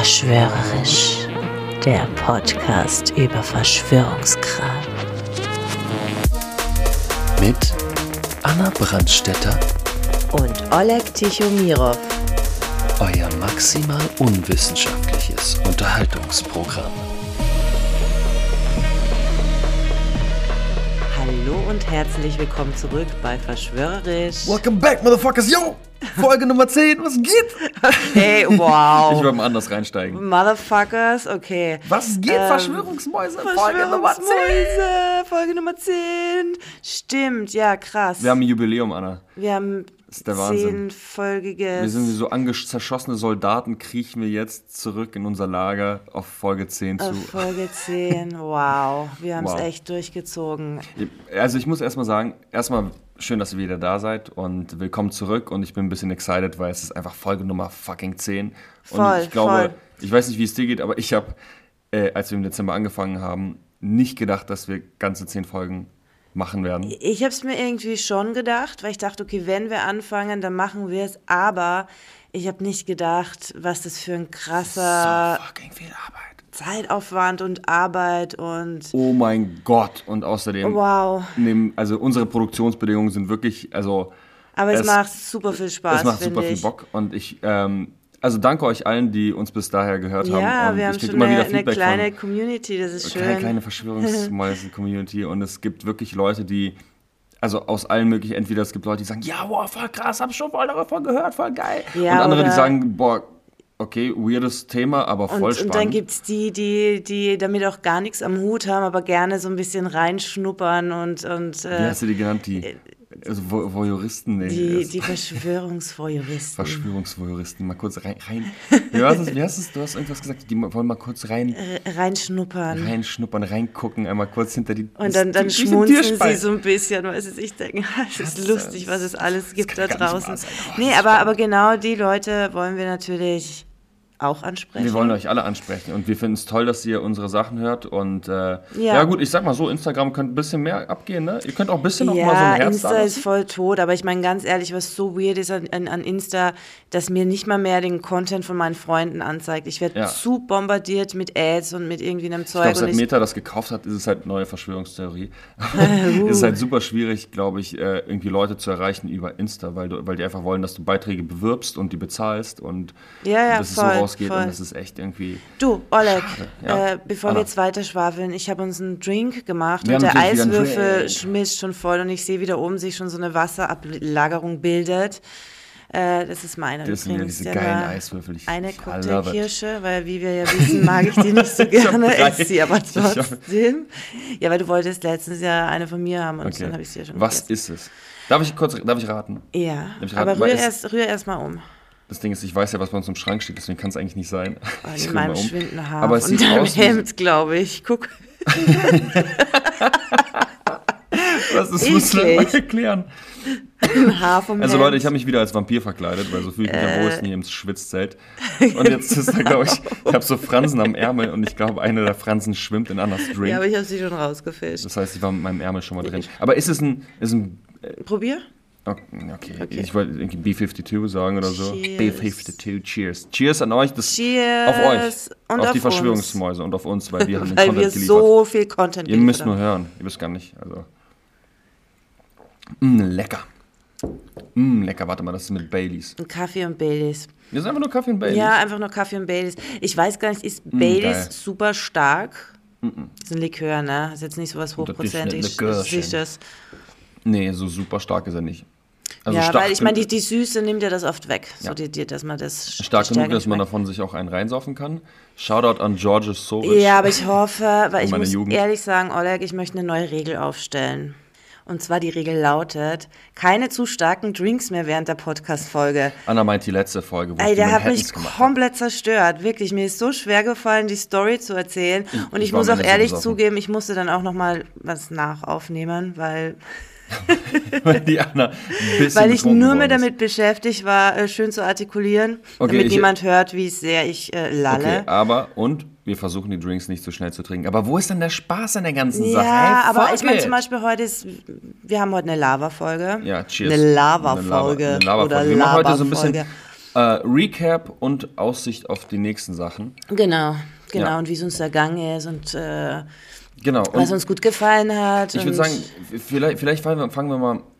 Verschwörerisch, der Podcast über Verschwörungskram. Mit Anna Brandstätter Und Oleg Tichomirov. Euer maximal unwissenschaftliches Unterhaltungsprogramm. Hallo und herzlich willkommen zurück bei Verschwörerisch. Welcome back, motherfuckers, yo! Folge Nummer 10, was geht? Okay, wow. Ich will mal anders reinsteigen. Motherfuckers, okay. Was geht, Verschwörungsmäuse? Folge Nummer 10! Folge Nummer 10. Stimmt, ja, krass. Wir haben ein Jubiläum, Anna. Wir haben Das ist der Wahnsinn. 10-folgiges. Wir sind wie so zerschossene Soldaten, kriechen wir jetzt zurück in unser Lager auf Folge 10 zu. Auf Folge 10, wow. Wir haben es Wow. echt durchgezogen. Also ich muss erstmal sagen, schön, dass ihr wieder da seid und willkommen zurück und ich bin ein bisschen excited, weil es ist einfach Folge Nummer fucking 10. Voll, und ich glaube, voll. ich weiß nicht, wie es dir geht, aber ich habe, als wir im Dezember angefangen haben, nicht gedacht, dass wir ganze 10 Folgen machen werden. Ich habe es mir irgendwie schon gedacht, weil ich dachte, okay, wenn wir anfangen, dann machen wir es. Aber ich habe nicht gedacht, was das für ein krasser So fucking viel Arbeit. Zeitaufwand und Arbeit und Oh mein Gott. Und außerdem, wow. unsere Produktionsbedingungen sind wirklich, Aber es macht super viel Spaß, es macht super finde viel ich. Bock. Und ich, danke euch allen, die uns bis daher gehört haben. Ja, Und wir haben ich krieg schon immer wieder eine Feedback kleine Community, das ist schön. Eine kleine Verschwörungsmäuse-Community. Und es gibt wirklich Leute, die, also aus allen möglichen, entweder es gibt Leute, die sagen, ja, boah, voll krass, hab schon voll davon gehört, voll geil. Ja, und andere, die oder- sagen, boah, okay, weirdes Thema, aber voll spannend. Und dann gibt es die damit auch gar nichts am Hut haben, aber gerne so ein bisschen reinschnuppern und Wie hast du die genannt? Die Voyeuristen? Nee, die Verschwörungsvoyeuristen. Verschwörungsvoyeuristen. Mal kurz rein. Wie hast es? Du hast irgendwas gesagt, die wollen mal kurz reinschnuppern, reingucken, einmal kurz hinter die Und dann durch den schmunzeln Tierspalt. sie so ein bisschen, weil sie sich denken, es ist lustig, was es alles gibt da kann gar nicht draußen. wahr sein. Oh, Nee, das ist aber genau die Leute wollen wir natürlich auch ansprechen. Wir wollen euch alle ansprechen und wir finden es toll, dass ihr unsere Sachen hört und ja gut, ich sag mal so, Instagram könnte ein bisschen mehr abgehen, ne? Ihr könnt auch ein bisschen noch mal so ein Herz Insta da ist voll tot, aber ich meine ganz ehrlich, was so weird ist an Insta, dass mir nicht mal mehr den Content von meinen Freunden anzeigt. Ich werde zu bombardiert mit Ads und mit irgendwie einem Ich Zeug. glaube, seit und Meta das gekauft hat, ist es halt neue Verschwörungstheorie. Es ist halt super schwierig, glaube ich, irgendwie Leute zu erreichen über Insta, weil die einfach wollen, dass du Beiträge bewirbst und die bezahlst und dass es so rausgeht und das ist echt irgendwie Du, Oleg, Ja. bevor wir jetzt weiter schwafeln, ich habe uns einen Drink gemacht Wir und der haben natürlich wieder einen Eiswürfel Drink. schmilzt schon voll und ich sehe, wie da oben sich schon so eine Wasserablagerung bildet. Das ist meiner Das sind ja übrigens. diese Der geilen war Eiswürfel. eine I love it. Cocktailkirsche, weil wie wir ja wissen, mag ich die nicht so gerne, drei. esse sie aber Ich hab- trotzdem. Ja, weil du wolltest letztens ja eine von mir haben und Okay. dann habe ich sie ja schon Was gegessen. ist es? Darf ich raten? Ja, ich aber raten, weil rühr erst mal um. Das Ding ist, ich weiß ja, was bei uns im Schrank steht, deswegen kann es eigentlich nicht sein. Ich In rühr meinem mal um. schwindenden Haar Aber es und sieht deinem aus wie- Hemd, glaube ich. Guck. Das muss man mal Eklig. erklären. Ein Haar vom Also Hemd. Leute, ich habe mich wieder als Vampir verkleidet, weil so fühle ich mich am wohlsten hier im Schwitzzelt. Und jetzt ist da, glaube ich habe so Fransen am Ärmel und ich glaube, eine der Fransen schwimmt in Annas Drink. Ja, aber ich habe sie schon rausgefischt. Das heißt, ich war mit meinem Ärmel schon mal drin. Aber ist es ein Probier. okay. Ich wollte irgendwie B52 sagen oder so. Cheers. B52, cheers. Cheers an euch, Cheers. auf euch. Und auf auf die uns. Verschwörungsmäuse und auf uns, weil wir haben den Weil Content wir geliefert. so viel Content Ihr müsst geliefert nur haben. hören. Ihr wisst gar nicht. Also. Lecker. Lecker. Warte mal, das ist mit Baileys. Ein Kaffee und Baileys. Das ist einfach nur Kaffee und Baileys. Ja, einfach nur Kaffee und Baileys. Ich weiß gar nicht, ist geil. Baileys super stark? Das ist ein Likör, ne? Ist jetzt nicht so was Das ist ein hochprozentig. Likörchen. Das. Nee, so super stark ist er nicht. Also Ja, stark weil ich meine, genug- die Süße nimmt ja das oft weg. Ja. So dass man das stark die genug, Stärke dass man nicht davon sich auch einen reinsaufen kann. Shoutout an Georges Soric. mag. Ja, aber ich hoffe, weil ich meine muss Jugend. ehrlich sagen, Oleg, ich möchte eine neue Regel aufstellen. Und zwar die Regel lautet, keine zu starken Drinks mehr während der Podcast-Folge. Anna meint die letzte Folge, wo Ey, ich die der hat mich Manhattans gemacht habe. komplett zerstört. Wirklich, mir ist so schwer gefallen, die Story zu erzählen. Und ich war muss am auch Ende so ehrlich besoffen. zugeben, ich musste dann auch noch mal was nachaufnehmen, weil Weil die Anna ein bisschen ich betrunken nur worden mehr ist. damit beschäftigt war, schön zu artikulieren, Okay, damit ich- niemand hört, wie sehr ich lalle. Okay, wir versuchen die Drinks nicht zu schnell zu trinken. Aber wo ist denn der Spaß an der ganzen Sache? Ja, Hey, aber fuck ich meine it. zum Beispiel wir haben heute eine Lava-Folge. Ja, cheers. Eine Lava-Folge. Eine Lava-Folge. Oder Wir machen heute so ein bisschen Lava-Folge. Recap und Aussicht auf die nächsten Sachen. Genau. Und wie es uns ergangen ist und was uns gut gefallen hat. Ich würde sagen, vielleicht fangen wir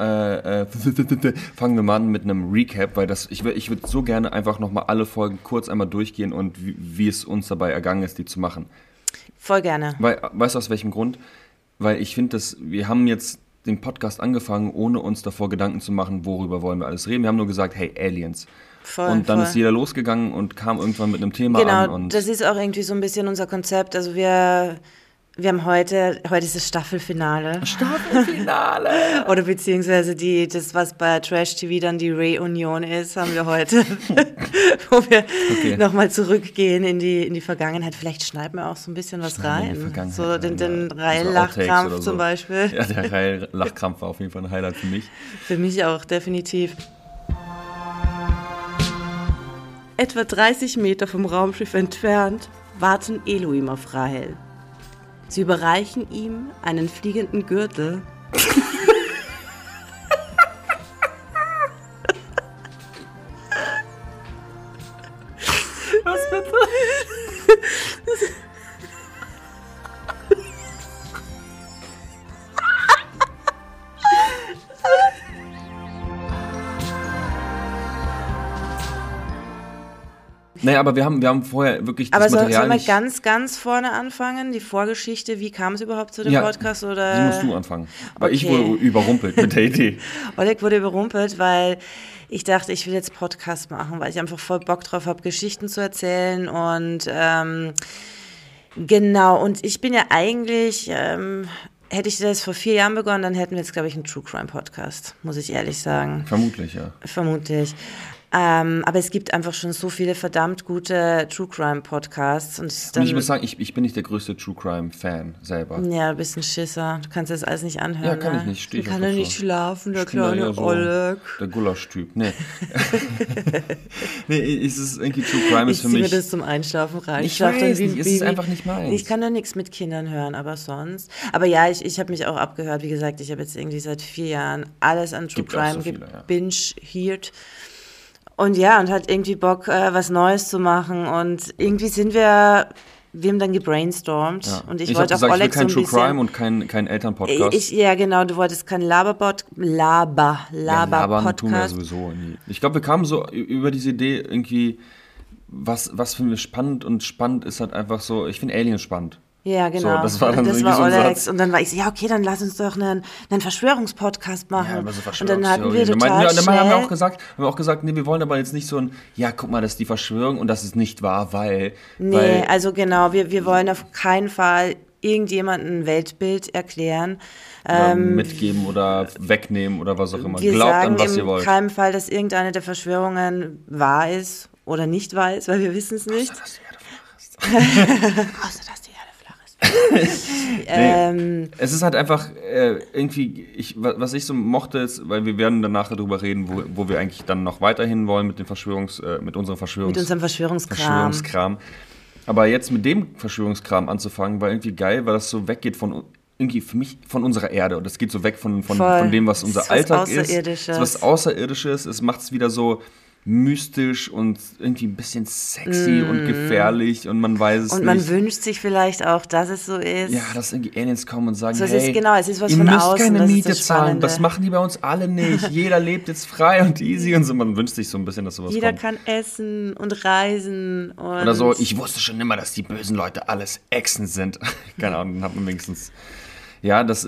mal an mit einem Recap, weil ich würde so gerne einfach nochmal alle Folgen kurz einmal durchgehen und wie es uns dabei ergangen ist, die zu machen. Voll gerne. Weißt du aus welchem Grund? Weil ich finde, wir haben jetzt den Podcast angefangen, ohne uns davor Gedanken zu machen, worüber wollen wir alles reden. Wir haben nur gesagt, hey, Aliens. Und dann ist jeder losgegangen und kam irgendwann mit einem Thema an. Genau, das ist auch irgendwie so ein bisschen unser Konzept. Also wir haben heute ist das Staffelfinale. Oder beziehungsweise das, was bei Trash TV dann die Reunion ist, haben wir heute, wo wir nochmal zurückgehen in die Vergangenheit. Vielleicht schneiden wir auch so ein bisschen was rein. So den Reihe-Lachkrampf so. Zum Beispiel. Ja, der Reihe-Lachkrampf war auf jeden Fall ein Highlight für mich. Für mich auch, definitiv. Etwa 30 Meter vom Raumschiff entfernt warten Elohim auf Rahel. Sie überreichen ihm einen fliegenden Gürtel. Was bitte? Naja, aber wir haben vorher wirklich das Material sollen wir ganz, ganz vorne anfangen? Die Vorgeschichte, wie kam es überhaupt zu dem Podcast? Oder? Die musst du anfangen. Weil ich wurde überrumpelt mit der Idee. Oleg wurde überrumpelt, weil ich dachte, ich will jetzt Podcast machen, weil ich einfach voll Bock drauf habe, Geschichten zu erzählen. Und genau, und ich bin ja eigentlich... hätte ich das vor 4 Jahren begonnen, dann hätten wir jetzt, glaube ich, einen True Crime Podcast, muss ich ehrlich sagen. Vermutlich, ja. Vermutlich. Aber es gibt einfach schon so viele verdammt gute True Crime Podcasts. Und ich muss sagen, ich bin nicht der größte True Crime Fan selber. Ja, du bist ein Schisser. Du kannst das alles nicht anhören. Ja, kann ich nicht. Ich kann ja nicht schlafen, der kleine Oleg. Der Gulasch-Typ. Nee. Es ist irgendwie True Crime ist für mich. Ich ziehe mir das zum Einschlafen rein. Ich weiß nicht, es ist einfach nicht meins. Ich kann ja nichts mit Kindern hören, aber sonst. Aber ja, ich habe mich auch abgehört. Wie gesagt, ich habe jetzt irgendwie seit 4 Jahren alles an True Crime gebinge-heard. Und ja, und hat irgendwie Bock, was Neues zu machen. Und irgendwie wir haben dann gebrainstormt. Ja. Und ich wollte auch gesagt, Oleg ich will kein True Crime und kein Elternpodcast. Ja, genau, du wolltest kein Labern tun tun wir sowieso nie. Ich glaube, wir kamen so über diese Idee irgendwie, was finden wir spannend? Und spannend ist halt einfach so, ich finde Aliens spannend. Ja, genau. So, das war dann irgendwie so ein Olex. Satz. Und dann war ich so, ja, okay, dann lass uns doch einen Verschwörungspodcast machen. Ja, aber so und dann hatten wir dann haben wir auch gesagt, nee, wir wollen aber jetzt nicht so ein, ja, guck mal, das ist die Verschwörung und das ist nicht wahr, weil... Nee, also genau, wir wollen auf keinen Fall irgendjemandem ein Weltbild erklären. Oder mitgeben oder wegnehmen oder was auch immer. Wir Glaubt sagen an, was ihr wollt. In keinem Fall, dass irgendeine der Verschwörungen wahr ist oder nicht wahr ist, weil wir wissen es nicht. Außer, dass die Erde flach ist. Außer, dass die Erde flach ist. Nee, es ist halt einfach irgendwie, was ich so mochte, ist, weil wir werden dann nachher drüber reden, wo wir eigentlich dann noch weiterhin wollen mit unserem Verschwörungskram. Aber jetzt mit dem Verschwörungskram anzufangen, war irgendwie geil, weil das so weggeht von irgendwie für mich von unserer Erde und es geht so weg von dem, was unser Alltag ist. Es ist was Außerirdisches. Es macht es wieder so mystisch und irgendwie ein bisschen sexy und gefährlich und man weiß es nicht. Und man wünscht sich vielleicht auch, dass es so ist. Ja, dass irgendwie Aliens kommen und sagen, so, hey, es ist was ihr von müsst außen, keine Miete zahlen. Das machen die bei uns alle nicht. Jeder lebt jetzt frei und easy und so. Man wünscht sich so ein bisschen, dass sowas Jeder kommt. kann essen und reisen. Und oder so, ich wusste schon immer, dass die bösen Leute alles Echsen sind. Keine Ahnung, dann hat man wenigstens... Ja, das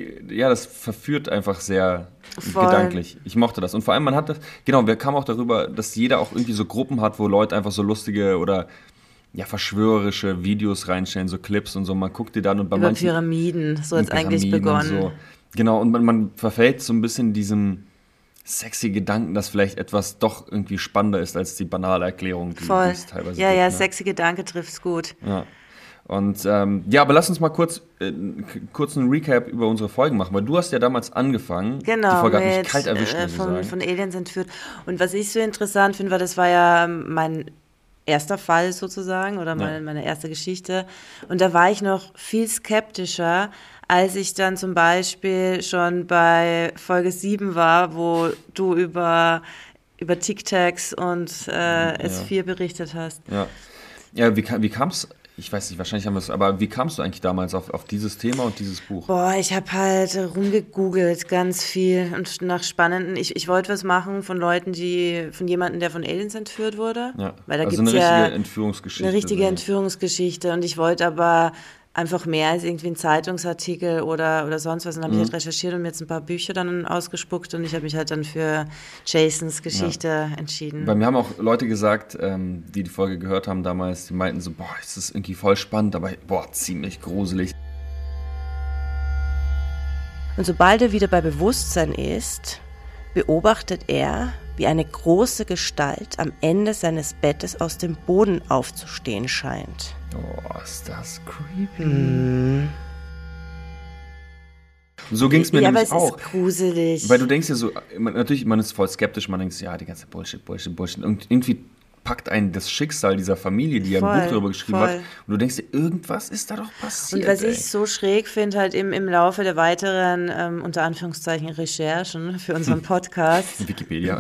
verführt einfach sehr gedanklich. Ich mochte das. Und vor allem, wir kamen auch darüber, dass jeder auch irgendwie so Gruppen hat, wo Leute einfach so lustige oder verschwörerische Videos reinstellen, so Clips und so. Man guckt die dann und bei manchen... Über Pyramiden, so hat es eigentlich begonnen. So. Genau, und man verfällt so ein bisschen diesem sexy Gedanken, dass vielleicht etwas doch irgendwie spannender ist als die banale Erklärung, die es teilweise gibt. Ja, sexy Gedanke trifft's gut. Ja. Und aber lass uns mal kurz einen Recap über unsere Folgen machen, weil du hast ja damals angefangen. Genau, die Folge hat mich kalt erwischt, muss ich sagen. Von Aliens entführt. Und was ich so interessant finde, weil das war ja mein erster Fall sozusagen oder meine erste Geschichte. Und da war ich noch viel skeptischer, als ich dann zum Beispiel schon bei Folge 7 war, wo du über über Tic Tacs und S4 berichtet hast. Ja, wie kam es? Ich weiß nicht, wahrscheinlich haben wir es, aber wie kamst du eigentlich damals auf dieses Thema und dieses Buch? Boah, ich habe halt rumgegoogelt ganz viel und nach spannenden, ich wollte was machen von Leuten, von jemandem, der von Aliens entführt wurde. Ja, weil da also gibt's eine richtige ja Entführungsgeschichte. Eine richtige Entführungsgeschichte und ich wollte aber einfach mehr als irgendwie ein Zeitungsartikel oder sonst was. Und dann habe ich halt recherchiert und mir jetzt ein paar Bücher dann ausgespuckt und ich habe mich halt dann für Jasons Geschichte entschieden. Bei mir haben auch Leute gesagt, die Folge gehört haben damals, die meinten so, boah, es ist irgendwie voll spannend, aber boah, ziemlich gruselig. Und sobald er wieder bei Bewusstsein ist, beobachtet er, wie eine große Gestalt am Ende seines Bettes aus dem Boden aufzustehen scheint. Oh, ist das creepy. So ging es mir nämlich auch. Ja, aber es ist gruselig. Weil du denkst ja so, natürlich, man ist voll skeptisch, man denkt, ja, die ganze Bullshit. Und irgendwie packt einen das Schicksal dieser Familie, die ja ein Buch darüber geschrieben hat. Und du denkst dir, irgendwas ist da doch passiert. Und was ich so schräg finde, halt im Laufe der weiteren, unter Anführungszeichen, Recherchen für unseren Podcast. Wikipedia.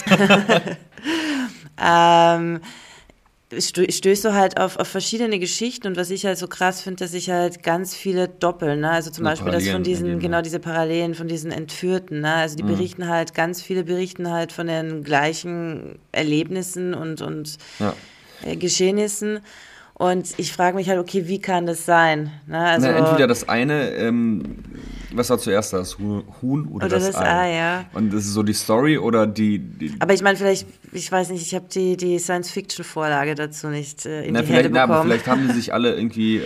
Stößt du halt auf verschiedene Geschichten und was ich halt so krass finde, dass ich halt ganz viele doppeln, ne? Also zum Beispiel das von diesen, diese Parallelen von diesen Entführten, ne? Also die berichten halt, ganz viele berichten halt von den gleichen Erlebnissen und Geschehnissen. Und ich frage mich halt, okay, wie kann das sein? Ne? Also, entweder das eine, was war zuerst, das Huhn oder das Ei? Ja. Und das ist so die Story oder die Aber ich meine, vielleicht, ich weiß nicht, ich habe die Science-Fiction-Vorlage dazu nicht in die Hände bekommen. Aber vielleicht haben die sich alle irgendwie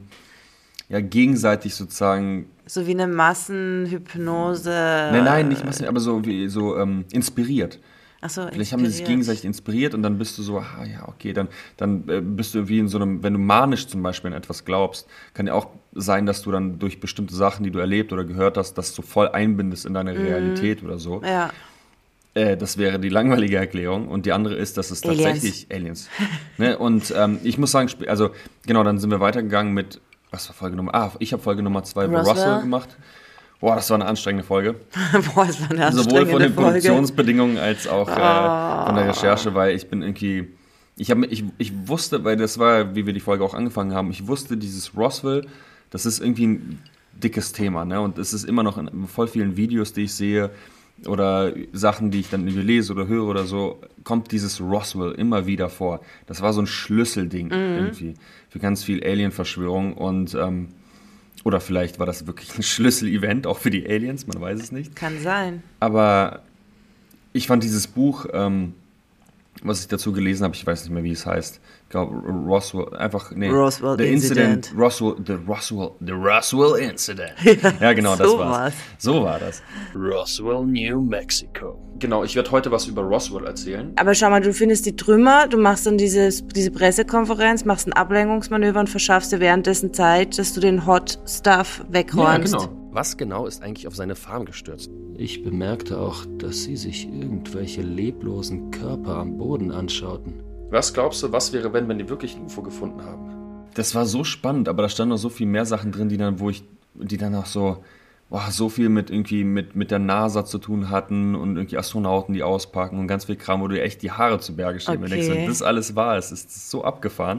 gegenseitig sozusagen... So wie eine Massenhypnose... Nein, nicht Massen, aber so inspiriert. Ach so, vielleicht haben die sich gegenseitig inspiriert und dann bist du so, okay, dann bist du wie in so einem, wenn du manisch zum Beispiel an etwas glaubst, kann ja auch sein, dass du dann durch bestimmte Sachen, die du erlebt oder gehört hast, das so voll einbindest in deine Realität oder so. Ja. Das wäre die langweilige Erklärung und die andere ist, dass es tatsächlich Aliens. Ne? Und ich muss sagen, also genau, dann sind wir weitergegangen mit, was war Folge Nummer? Ich habe Folge Nummer 2 über Roswell gemacht. Boah, das war eine anstrengende Folge. Boah, das war eine anstrengende Folge. Sowohl von den Produktionsbedingungen als auch von der Recherche, weil ich bin irgendwie... Ich wusste, weil das war, wie wir die Folge auch angefangen haben, ich wusste, dieses Roswell, das ist irgendwie ein dickes Thema, ne? Und es ist immer noch in voll vielen Videos, die ich sehe oder Sachen, die ich dann irgendwie lese oder höre oder so, kommt dieses Roswell immer wieder vor. Das war so ein Schlüsselding irgendwie für ganz viel Alien-Verschwörung und... Oder vielleicht war das wirklich ein Schlüsselevent, auch für die Aliens, man weiß es nicht. Kann sein. Aber ich fand dieses Buch, was ich dazu gelesen habe, ich weiß nicht mehr, wie es heißt. Ich glaube, Roswell The Incident. The Roswell Incident. Ja, genau, das war's. So war das. Roswell, New Mexico. Genau, ich werde heute was über Roswell erzählen. Aber schau mal, du findest die Trümmer, du machst dann diese Pressekonferenz, machst ein Ablenkungsmanöver und verschaffst dir währenddessen Zeit, dass du den Hot Stuff wegräumst. Ja, genau. Was genau ist eigentlich auf seine Farm gestürzt? Ich bemerkte auch, dass sie sich irgendwelche leblosen Körper am Boden anschauten. Was glaubst du, was wäre, wenn die wirklich ein UFO gefunden haben? Das war so spannend, aber da standen noch so viel mehr Sachen drin, die dann auch so, so viel mit der NASA zu tun hatten und irgendwie Astronauten, die auspacken und ganz viel Kram, wo du echt die Haare zu Berge stehen. Okay. Und denkst, das alles war es. Es ist so abgefahren.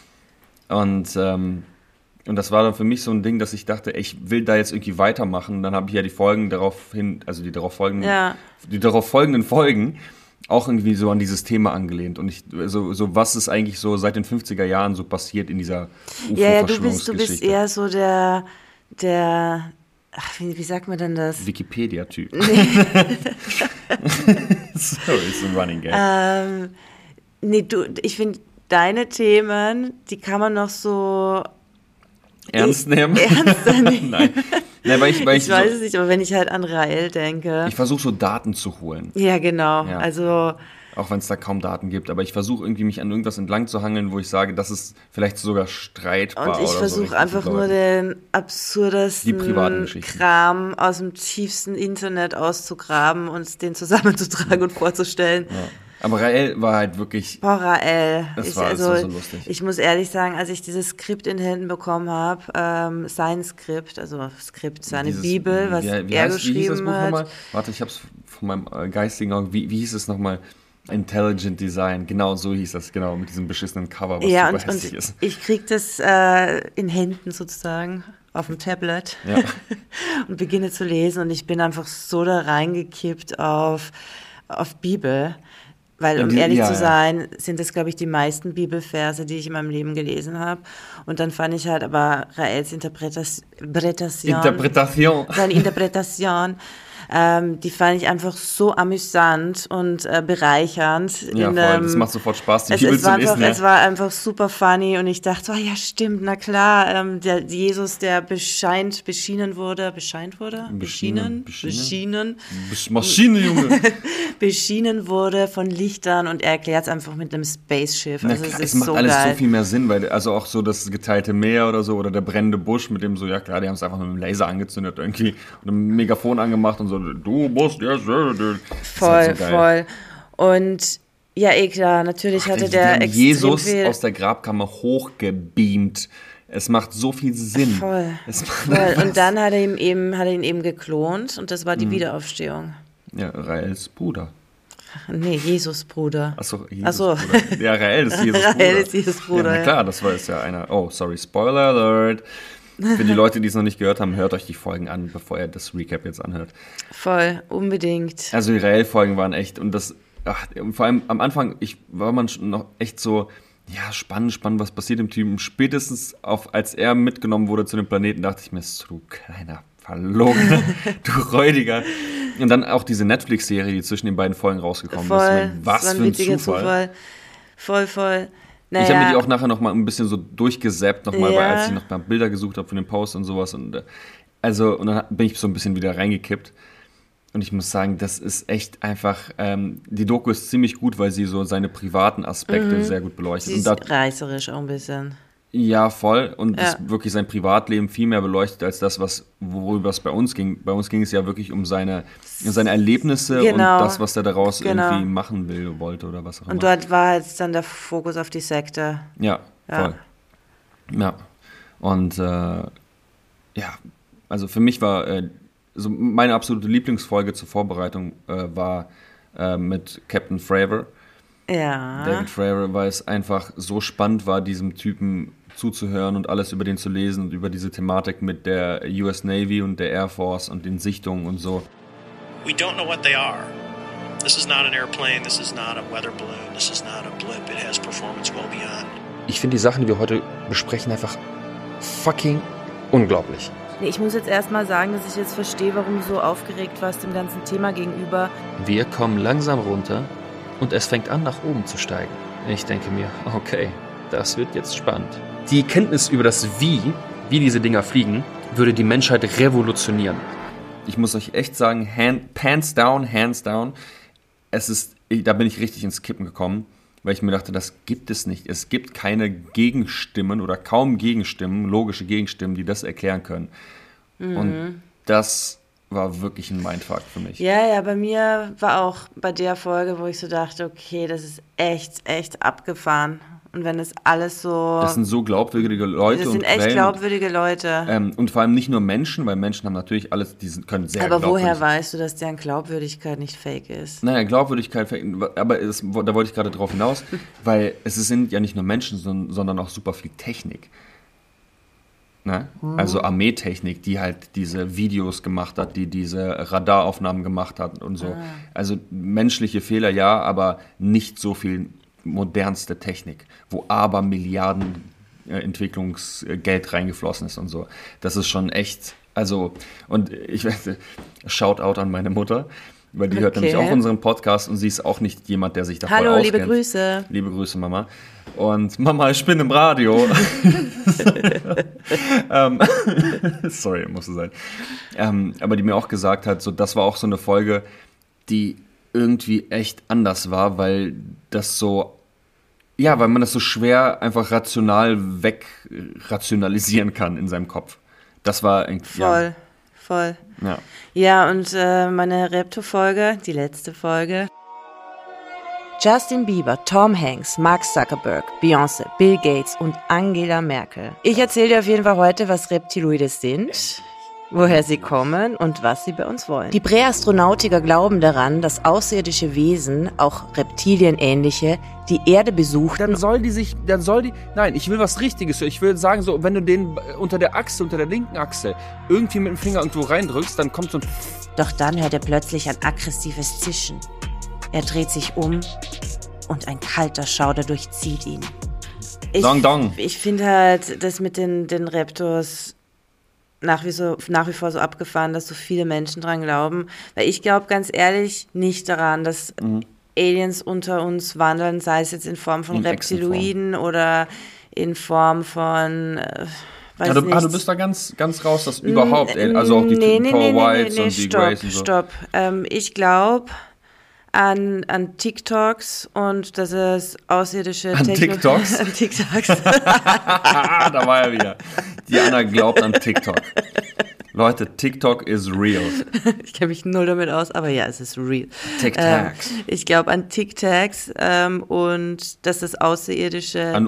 Und das war dann für mich so ein Ding, dass ich dachte, ich will da jetzt irgendwie weitermachen. Dann habe ich ja die darauf folgenden Folgen auch irgendwie so an dieses Thema angelehnt. Und was ist eigentlich so seit den 50er Jahren so passiert in dieser UFO-Verschwörungsgeschichte? Du bist eher so der wie sagt man denn das? Wikipedia-Typ. Nee. Sorry, ist ein Running Gag. Ich finde, deine Themen, die kann man noch so... Ernst nehmen? Nein. Weil ich weiß es nicht, aber wenn ich halt an Rael denke. Ich versuche so Daten zu holen. Ja, genau. Ja. Also. Auch wenn es da kaum Daten gibt, aber ich versuche irgendwie mich an irgendwas entlang zu hangeln, wo ich sage, das ist vielleicht sogar streitbar. Und ich versuche einfach nur den absurdesten Kram aus dem tiefsten Internet auszugraben und den zusammenzutragen und vorzustellen. Ja. Aber Rael war halt wirklich... Rael. Das war so lustig. Ich muss ehrlich sagen, als ich dieses Skript in den Händen bekommen habe, sein Skript, seine Bibel, was er geschrieben hat. Warte, ich habe es von meinem geistigen Auge. Wie hieß es nochmal? Intelligent Design, genau so hieß das, genau, mit diesem beschissenen Cover, was ja, super hässlich ist. Ich krieg das in Händen sozusagen auf dem Tablet und beginne zu lesen und ich bin einfach so da reingekippt auf Bibel, weil um ehrlich zu sein, sind das, glaube ich, die meisten Bibelverse, die ich in meinem Leben gelesen habe. Und dann fand ich halt aber Raels Interpretation, die fand ich einfach so amüsant und bereichernd. Ja, voll, das macht sofort Spaß, die Bibel zu lesen. Es war einfach super funny und ich dachte, oh ja, stimmt, na klar, der Jesus, der beschienen wurde, beschienen wurde von Lichtern und er erklärt es einfach mit einem Spaceship. Also es macht so alles geil. So viel mehr Sinn, weil also auch so das geteilte Meer oder so oder der brennende Busch mit dem so, ja klar, die haben es einfach mit einem Laser angezündet irgendwie und einem Megafon angemacht und so, du musst jetzt. Voll, halt so voll. Und ja, klar, natürlich hatte der extrem Jesus viel aus der Grabkammer hochgebeamt. Es macht so viel Sinn. Voll. Und dann hat er ihn eben geklont und das war die Wiederaufstehung. Ja, Raels Bruder. Nee, Jesus Bruder. Achso. Ja, Rael ist Jesus Bruder. Rael ist Jesus Bruder. Ja, klar, das war jetzt ja einer. Oh, sorry, Spoiler Alert. Für die Leute, die es noch nicht gehört haben, hört euch die Folgen an, bevor ihr das Recap jetzt anhört. Voll, unbedingt. Also die Rael-Folgen waren echt, und das, vor allem am Anfang, war man noch echt so, ja, spannend, was passiert im Typen. Spätestens als er mitgenommen wurde zu dem Planeten, dachte ich mir, so, du kleiner Verlogener, du Räudiger. Und dann auch diese Netflix-Serie, die zwischen den beiden Folgen rausgekommen ist. Was für ein Zufall. Voll. Naja. Ich habe mir die auch nachher noch mal ein bisschen so durchgesäppt, weil als ich noch mal Bilder gesucht habe von dem Post und sowas. Und dann bin ich so ein bisschen wieder reingekippt. Und ich muss sagen, das ist echt einfach, die Doku ist ziemlich gut, weil sie so seine privaten Aspekte sehr gut beleuchtet. Sie ist reißerisch auch ein bisschen. Ja, voll. Und das wirklich sein Privatleben viel mehr beleuchtet als das, worüber es bei uns ging. Bei uns ging es ja wirklich um seine Erlebnisse und das, was er daraus irgendwie machen wollte oder was auch immer. Und dort war jetzt dann der Fokus auf die Sekte. Ja, voll. Ja. Und also für mich war so meine absolute Lieblingsfolge zur Vorbereitung war mit Captain Fravor. Ja. David Fravor, weil es einfach so spannend war, diesem Typen zuzuhören und alles über den zu lesen und über diese Thematik mit der US Navy und der Air Force und den Sichtungen und so. We don't know what they are. This is not an airplane, this is not a weather balloon, this is not a blip, it has performance well beyond. Ich finde die Sachen, die wir heute besprechen, einfach fucking unglaublich. Nee, ich muss jetzt erstmal sagen, dass ich jetzt verstehe, warum du so aufgeregt warst dem ganzen Thema gegenüber. Wir kommen langsam runter und es fängt an, nach oben zu steigen. Ich denke mir, okay, das wird jetzt spannend. Die Kenntnis über das wie diese Dinger fliegen, würde die Menschheit revolutionieren. Ich muss euch echt sagen, hands down, da bin ich richtig ins Kippen gekommen, weil ich mir dachte, das gibt es nicht. Es gibt keine Gegenstimmen oder kaum Gegenstimmen, logische Gegenstimmen, die das erklären können. Und das war wirklich ein Mindfuck für mich. Ja, bei mir war auch bei der Folge, wo ich so dachte, okay, das ist echt abgefahren. Und wenn es alles so... Das sind so glaubwürdige Leute. Das sind echt glaubwürdige Leute. Und vor allem nicht nur Menschen, weil Menschen haben natürlich alles, können sehr glaubwürdig. Aber woher weißt du, dass deren Glaubwürdigkeit nicht fake ist? Naja, Glaubwürdigkeit, aber da wollte ich gerade drauf hinaus, weil es sind ja nicht nur Menschen, sondern auch super viel Technik. Ne? Also Armeetechnik, die halt diese Videos gemacht hat, die diese Radaraufnahmen gemacht hat und so. Also menschliche Fehler ja, aber nicht so viel modernste Technik, wo aber Milliarden Entwicklungsgeld reingeflossen ist und so. Das ist schon echt, also, und ich weiß, Shoutout an meine Mutter, weil die hört nämlich auch unseren Podcast und sie ist auch nicht jemand, der sich da voll auskennt. Hallo, liebe Grüße. Liebe Grüße, Mama. Und Mama, ich bin im Radio. Sorry, musste sein. Aber die mir auch gesagt hat, so, das war auch so eine Folge, die irgendwie echt anders war, weil man das so schwer einfach rational wegrationalisieren kann in seinem Kopf. Das war irgendwie... Voll. Ja. Ja, und meine Repto-Folge, die letzte Folge. Justin Bieber, Tom Hanks, Mark Zuckerberg, Beyoncé, Bill Gates und Angela Merkel. Ich erzähle dir auf jeden Fall heute, was Reptiloide sind. woher sie kommen und was sie bei uns wollen. Die Präastronautiker glauben daran, dass außerirdische Wesen, auch reptilienähnliche, die Erde besuchten. Nein, ich will was Richtiges. Ich will sagen, so, wenn du den unter der linken Achse, irgendwie mit dem Finger irgendwo reindrückst, dann kommt so ein... Doch dann hört er plötzlich ein aggressives Zischen. Er dreht sich um und ein kalter Schauder durchzieht ihn. Ich finde halt, das mit den Raptors nach wie vor so abgefahren, dass so viele Menschen dran glauben. Weil ich glaube ganz ehrlich nicht daran, dass Aliens unter uns wandeln, sei es jetzt in Form von Reptiloiden oder in Form von... du bist da ganz raus, dass überhaupt, also auch die Paul Whites und die Grace und so. Stopp. Ich glaube an TikToks und dass es außerirdische TikToks? An TikToks. Da war er wieder. Die Anna glaubt an TikTok. Leute, TikTok is real. Ich kenne mich null damit aus, aber ja, es ist real. TikToks. Ich glaube an TikToks und dass das außerirdische an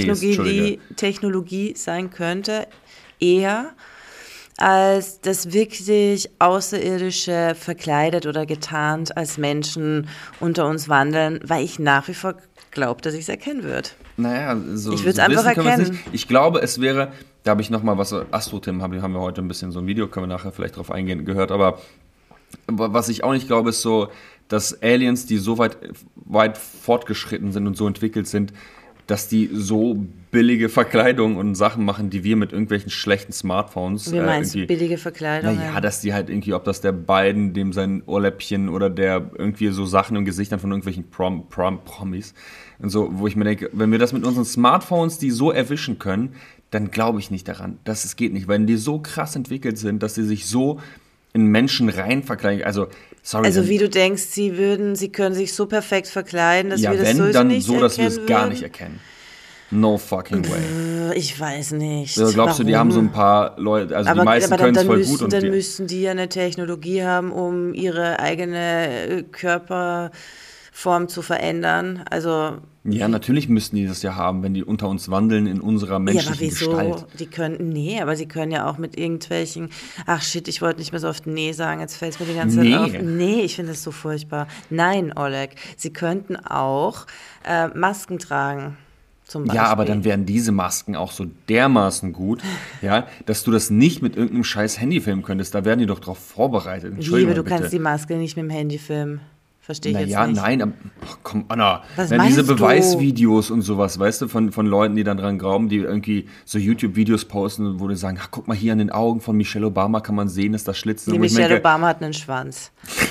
Technologie sein könnte, eher als das wirklich Außerirdische verkleidet oder getarnt als Menschen unter uns wandeln, weil ich nach wie vor glaube, dass ich es erkennen würde. Naja, so ich würde es einfach erkennen. Ich glaube, es wäre, da habe ich nochmal was, Astro-Tim haben wir heute ein bisschen so ein Video, können wir nachher vielleicht drauf eingehen, gehört, aber was ich auch nicht glaube, ist so, dass Aliens, die so weit fortgeschritten sind und so entwickelt sind, dass die so billige Verkleidung und Sachen machen, die wir mit irgendwelchen schlechten Smartphones. Wie meinst du billige Verkleidung? Naja, dass die halt irgendwie, ob das der Biden, dem sein Ohrläppchen oder der irgendwie so Sachen im Gesicht von irgendwelchen Promis und so, wo ich mir denke, wenn wir das mit unseren Smartphones, die so erwischen können, dann glaube ich nicht daran, dass es geht nicht, weil die so krass entwickelt sind, dass sie sich so in Menschen rein verkleiden, also wie du denkst, sie können sich so perfekt verkleiden, dass wir das sowieso nicht erkennen so, dass wir es gar nicht erkennen. No fucking way. Ich weiß nicht. Also glaubst du, die haben so ein paar Leute, also die meisten können es voll gut. Und dann müssten die ja eine Technologie haben, um ihre eigene Körperform zu verändern. Also ja, natürlich müssten die das ja haben, wenn die unter uns wandeln in unserer menschlichen Gestalt. Aber sie können ja auch mit irgendwelchen, ich wollte nicht mehr so oft sagen, jetzt fällt es mir die ganze Zeit auf. Nee, ich finde das so furchtbar. Nein, Oleg, sie könnten auch Masken tragen. Zum Beispiel. Ja, aber dann wären diese Masken auch so dermaßen gut, ja, dass du das nicht mit irgendeinem scheiß Handy filmen könntest. Da werden die doch drauf vorbereitet. Liebe, du kannst die Maske nicht mit dem Handy filmen. Verstehe ich jetzt nicht. Nein, komm, Anna. Diese Beweisvideos und sowas, weißt du, von Leuten, die dann dran glauben, die irgendwie so YouTube-Videos posten, wo die sagen, guck mal, hier an den Augen von Michelle Obama kann man sehen, dass da Schlitzen. Michelle Obama hat einen Schwanz.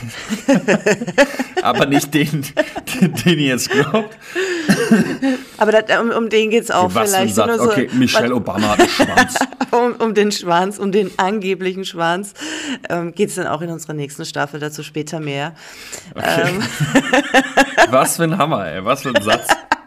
Aber nicht den ihr jetzt glaubt. Aber um den geht es auch vielleicht. Nur so, okay, Michelle Obama hat einen Schwanz. um den Schwanz, um den angeblichen Schwanz, geht es dann auch in unserer nächsten Staffel, dazu später mehr. Okay. Was für ein Hammer, ey, was für ein Satz.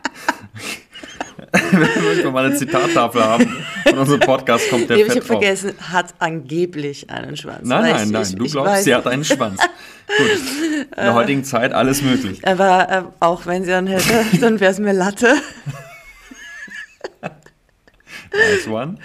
Wenn wir mal eine Zitattafel haben von unserem Podcast, kommt der fett Ich habe drauf. vergessen, hat angeblich einen Schwanz. Nein, du glaubst, sie hat einen Schwanz. Gut, in der heutigen Zeit alles möglich. Aber auch wenn sie einen hätte, dann wäre es mir Latte. Nice one.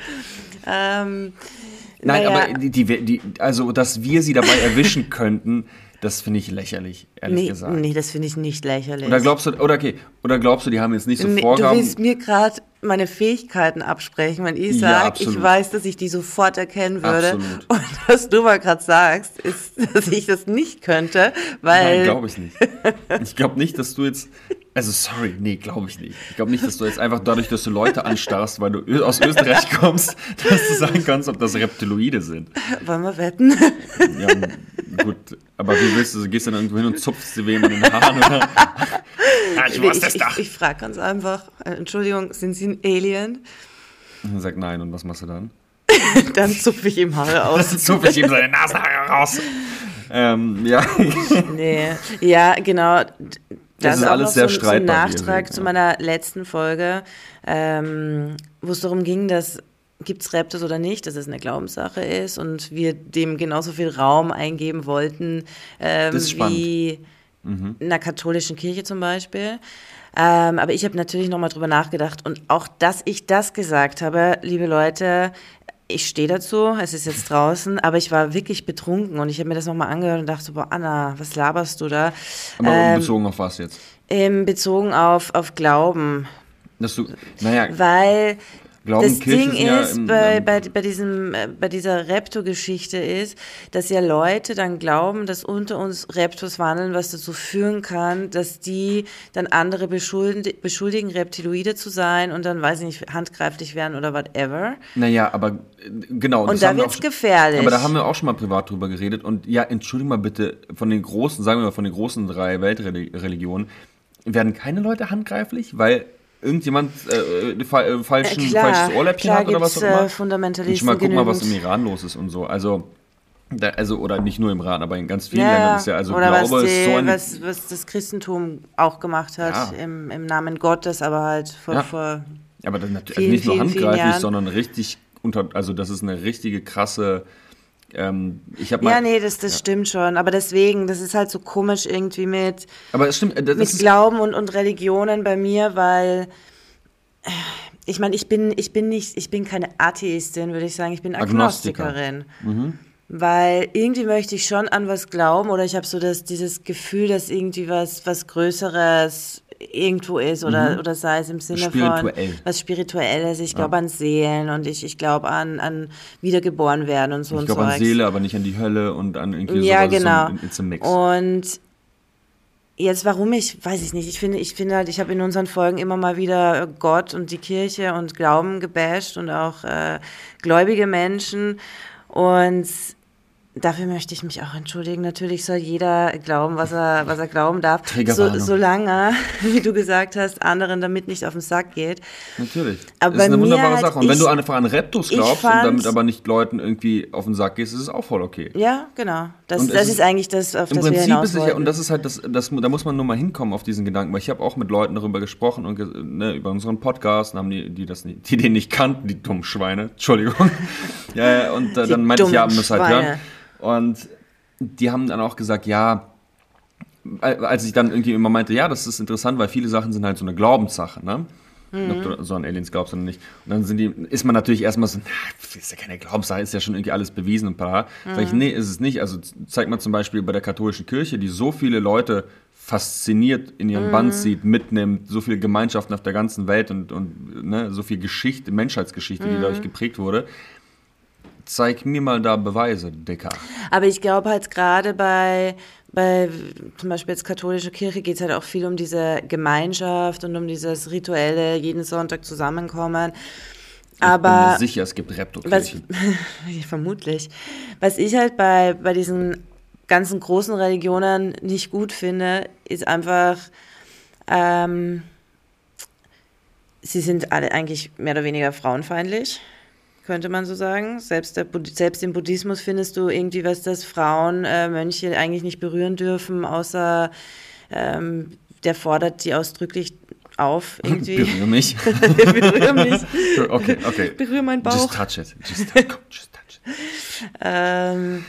Nein, aber also, dass wir sie dabei erwischen könnten, das finde ich lächerlich, ehrlich gesagt. Nee, das finde ich nicht lächerlich. Oder glaubst du, die haben jetzt nicht so Vorgaben? Du willst mir gerade meine Fähigkeiten absprechen, wenn ich sage, ich weiß, dass ich die sofort erkennen würde. Absolut. Und was du mal gerade sagst, ist, dass ich das nicht könnte, weil... Nein, glaube ich nicht. Ich glaube nicht, dass du jetzt... Also sorry, nee, glaube ich nicht. Ich glaube nicht, dass du jetzt einfach dadurch, dass du Leute anstarrst, weil du aus Österreich kommst, dass du sagen kannst, ob das Reptiloide sind. Wollen wir wetten? Ja, gut. Aber wie willst du, gehst du dann irgendwo hin und zupfst dir wem in den Haaren? Oder? Ich frage ganz einfach, Entschuldigung, sind Sie ein Alien? Und er sagt nein, und was machst du dann? Dann zupfe ich ihm Haare aus. Dann zupfe ich ihm seine Nasenhaare raus. Ja. Nee, ja, genau. Das ist alles sehr streitbar. So ein Nachtrag zu meiner letzten Folge, wo es darum ging, dass gibt es Raptors oder nicht, dass es eine Glaubenssache ist und wir dem genauso viel Raum eingeben wollten wie in einer katholischen Kirche zum Beispiel. Aber ich habe natürlich nochmal drüber nachgedacht und auch, dass ich das gesagt habe, liebe Leute, ich stehe dazu, es ist jetzt draußen, aber ich war wirklich betrunken und ich habe mir das nochmal angehört und dachte so, boah, Anna, was laberst du da? Aber bezogen auf was jetzt? Bezogen auf Glauben. Weil Glauben, das Kirche Ding ist, bei dieser Repto-Geschichte ist, dass ja Leute dann glauben, dass unter uns Reptos wandeln, was dazu führen kann, dass die dann andere beschuldigen, Reptiloide zu sein und dann, weiß ich nicht, handgreiflich werden oder whatever. Naja, aber genau. Und da wird's gefährlich. Aber da haben wir auch schon mal privat drüber geredet. Und ja, entschuldige mal bitte, von den großen 3 Weltreligionen werden keine Leute handgreiflich, weil irgendjemand falsches Ohrläppchen hat oder was auch immer. Fundamentalisten. Ich mal gucken mal, was im Iran los ist und so. Also oder nicht nur im Iran, aber in ganz vielen Ländern ist ja oder Glaube ist so was das Christentum auch gemacht hat im Namen Gottes, aber halt vor aber das natürlich nicht nur handgreiflich, sondern richtig also das ist eine richtige krasse. Das stimmt schon, aber deswegen, das ist halt so komisch irgendwie mit Glauben und Religionen bei mir, weil ich meine, ich bin keine Atheistin, würde ich sagen, ich bin Agnostikerin. Weil irgendwie möchte ich schon an was glauben oder ich habe so dieses Gefühl, dass irgendwie was Größeres irgendwo ist oder sei es im Sinne von was Spirituelles. Ich glaube an Seelen und ich glaube an wiedergeboren werden und so und so. Ich glaube an Seele, aber nicht an die Hölle und an irgendwie sowas. Ja, genau. It's a mix. Und jetzt, warum weiß ich nicht. Ich finde halt, ich habe in unseren Folgen immer mal wieder Gott und die Kirche und Glauben gebasht und auch gläubige Menschen und dafür möchte ich mich auch entschuldigen. Natürlich soll jeder glauben, was er glauben darf. Solange, wie du gesagt hast, anderen damit nicht auf den Sack geht. Natürlich. Aber das ist eine wunderbare Sache. Und wenn du einfach an Reptus glaubst und damit aber nicht Leuten irgendwie auf den Sack gehst, ist es auch voll okay. Ja, genau. Das ist eigentlich das, auf das wir hinaus wollen. Und das ist halt da muss man nur mal hinkommen auf diesen Gedanken, weil ich habe auch mit Leuten darüber gesprochen und über unseren Podcast, haben die den nicht kannten, die dummen Schweine. Entschuldigung. Ja, und dann meinte ich, muss halt hören. Und die haben dann auch gesagt, ja, als ich dann irgendwie immer meinte, ja, das ist interessant, weil viele Sachen sind halt so eine Glaubenssache, ne? Ob du so an Aliens glaubst oder nicht. Und dann ist man natürlich erstmal so, ist ja keine Glaubenssache, ist ja schon irgendwie alles bewiesen und bla. Sag ich, nee, ist es nicht. Also zeig mal zum Beispiel bei der katholischen Kirche, die so viele Leute fasziniert in ihren Band sieht, mitnimmt, so viele Gemeinschaften auf der ganzen Welt und so viel Geschichte, Menschheitsgeschichte, die dadurch geprägt wurde. Zeig mir mal da Beweise, Dicker. Aber ich glaube halt gerade bei zum Beispiel jetzt katholischer Kirche geht es halt auch viel um diese Gemeinschaft und um dieses rituelle, jeden Sonntag zusammenkommen. Aber ich bin mir sicher, es gibt Reptokirchen. Vermutlich. Was ich halt bei diesen ganzen großen Religionen nicht gut finde, ist einfach, sie sind alle eigentlich mehr oder weniger frauenfeindlich. Könnte man so sagen. Selbst im Buddhismus findest du irgendwie was, dass Frauen Mönche eigentlich nicht berühren dürfen, außer der fordert die ausdrücklich auf. Irgendwie. Berühre mich. Berühre mich. Okay. Berühre meinen Bauch. Just touch it. Just touch it.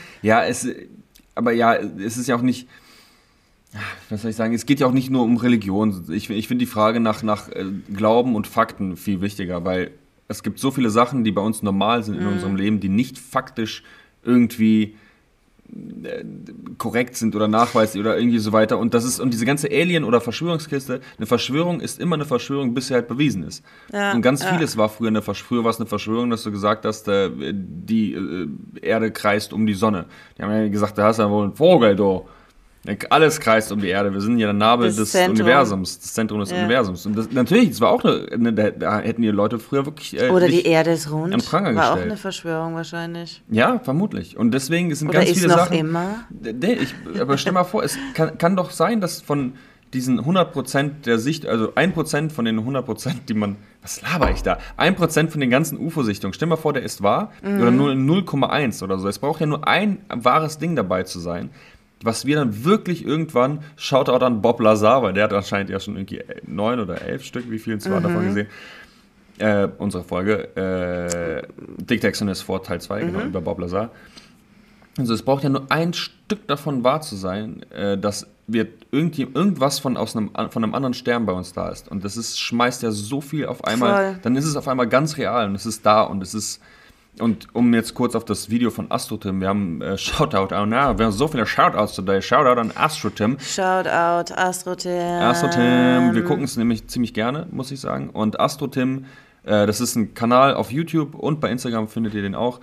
Es ist ja auch nicht, was soll ich sagen, es geht ja auch nicht nur um Religion. Ich finde die Frage nach Glauben und Fakten viel wichtiger, weil es gibt so viele Sachen, die bei uns normal sind in unserem Leben, die nicht faktisch irgendwie korrekt sind oder nachweislich oder irgendwie so weiter. Und diese ganze Alien- oder Verschwörungskiste, eine Verschwörung ist immer eine Verschwörung, bis sie halt bewiesen ist. Ja, und ganz vieles war früher früher war es eine Verschwörung, dass du gesagt hast, die Erde kreist um die Sonne. Die haben ja gesagt, da hast du ja wohl einen Vogel, du. Alles kreist um die Erde. Wir sind ja der Nabel des Universums, das Zentrum des Universums. Und das war auch da hätten die Leute früher wirklich oder die Erde ist rund. An Pranger gestellt. War auch eine Verschwörung wahrscheinlich. Ja, vermutlich. Und deswegen sind oder ganz viele Sachen. Immer? Aber stell mal vor, es kann doch sein, dass von diesen 100% der Sicht, also 1% von den 100%, die man, was laber ich da? 1% von den ganzen UFO-Sichtungen, stell mal vor, der ist wahr, oder nur 0,1 oder so. Es braucht ja nur ein wahres Ding dabei zu sein. Was wir dann wirklich irgendwann, Shoutout an Bob Lazar, weil der hat anscheinend ja schon irgendwie 9 oder 11 Stück, wie viel es war, davon gesehen, unsere Folge, Dick Jackson ist vor Teil 2, genau, über Bob Lazar. Also es braucht ja nur ein Stück davon wahr zu sein, dass irgendwas von einem anderen Stern bei uns da ist. Und das schmeißt ja so viel auf einmal, dann ist es auf einmal ganz real und es ist da und es ist Und um jetzt kurz auf das Video von AstroTim, wir haben Shoutout, wir haben so viele Shoutouts today. Shoutout an AstroTim. Shoutout AstroTim. AstroTim, wir gucken es nämlich ziemlich gerne, muss ich sagen. Und AstroTim, das ist ein Kanal auf YouTube und bei Instagram findet ihr den auch.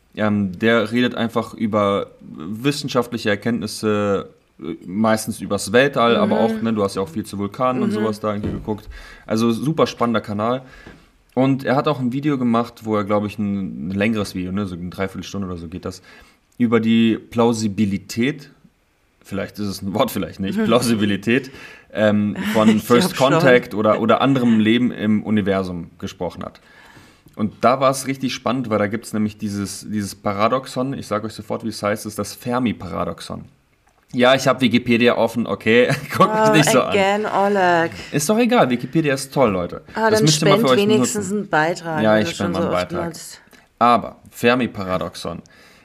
Der redet einfach über wissenschaftliche Erkenntnisse, meistens übers Weltall, aber auch, ne, du hast ja auch viel zu Vulkanen und sowas da irgendwie geguckt. Also super spannender Kanal. Und er hat auch ein Video gemacht, wo er, glaube ich, ein längeres Video, ne, so eine Dreiviertelstunde oder so geht das, über die Plausibilität, vielleicht ist es ein Wort, vielleicht nicht, Plausibilität von First Contact oder anderem Leben im Universum gesprochen hat. Und da war es richtig spannend, weil da gibt es nämlich dieses Paradoxon, ich sage euch sofort, wie es heißt, ist das Fermi-Paradoxon. Ja, ich habe Wikipedia offen, okay, guck mich nicht so an. Oleg. Ist doch egal, Wikipedia ist toll, Leute. Das dann spend wenigstens einen Beitrag. Ja, ich spende mal einen Beitrag. Aber, Fermi-Paradoxon,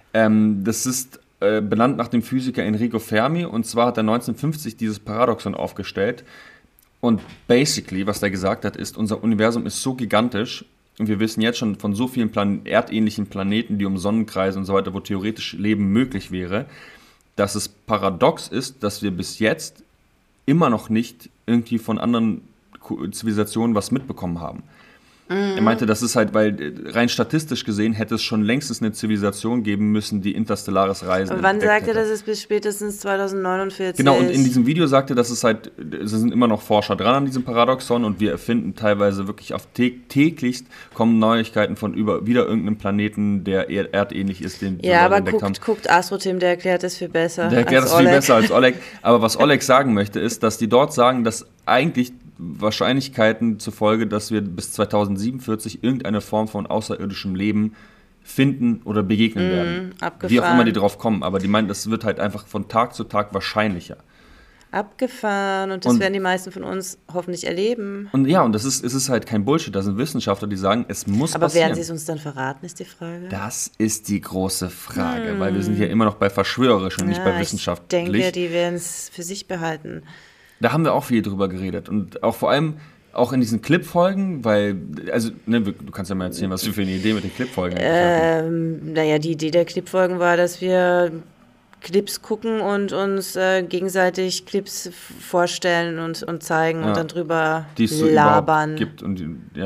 das ist benannt nach dem Physiker Enrico Fermi, und zwar hat er 1950 dieses Paradoxon aufgestellt. Und basically, was er gesagt hat, ist, unser Universum ist so gigantisch, und wir wissen jetzt schon von so vielen erdähnlichen Planeten, die um Sonnen kreisen und so weiter, wo theoretisch Leben möglich wäre, dass es paradox ist, dass wir bis jetzt immer noch nicht irgendwie von anderen Zivilisationen was mitbekommen haben. Er meinte, das ist halt, weil rein statistisch gesehen hätte es schon längstens eine Zivilisation geben müssen, die interstellares Reisen entdeckt. Wann sagt er, dass es bis spätestens 2049? Genau, und in diesem Video sagte er, dass es sind immer noch Forscher dran an diesem Paradoxon, und wir erfinden teilweise wirklich täglichst kommen Neuigkeiten von wieder irgendeinem Planeten, der erdähnlich ist, den wir entdeckt haben. Guckt AstroTim, der erklärt das viel besser. Der erklärt das viel besser als Oleg. Aber was Oleg sagen möchte, ist, dass die dort sagen, dass eigentlich Wahrscheinlichkeiten zufolge, dass wir bis 2047 irgendeine Form von außerirdischem Leben finden oder begegnen werden. Abgefahren. Wie auch immer die drauf kommen, aber die meinen, das wird halt einfach von Tag zu Tag wahrscheinlicher. Abgefahren, und das werden die meisten von uns hoffentlich erleben. Und ja, und es ist halt kein Bullshit, da sind Wissenschaftler, die sagen, es muss passieren. Aber werden sie es uns dann verraten, ist die Frage? Das ist die große Frage, weil wir sind hier immer noch bei verschwörerisch und nicht bei wissenschaftlich. Ich denke, die werden es für sich behalten. Da haben wir auch viel drüber geredet, und auch vor allem auch in diesen Clip-Folgen, weil, also, ne, du kannst ja mal erzählen, was du für eine Idee mit den Clip-Folgen hatten. Naja, die Idee der Clip-Folgen war, dass wir Clips gucken und uns gegenseitig Clips vorstellen und zeigen und dann drüber labern. Gibt und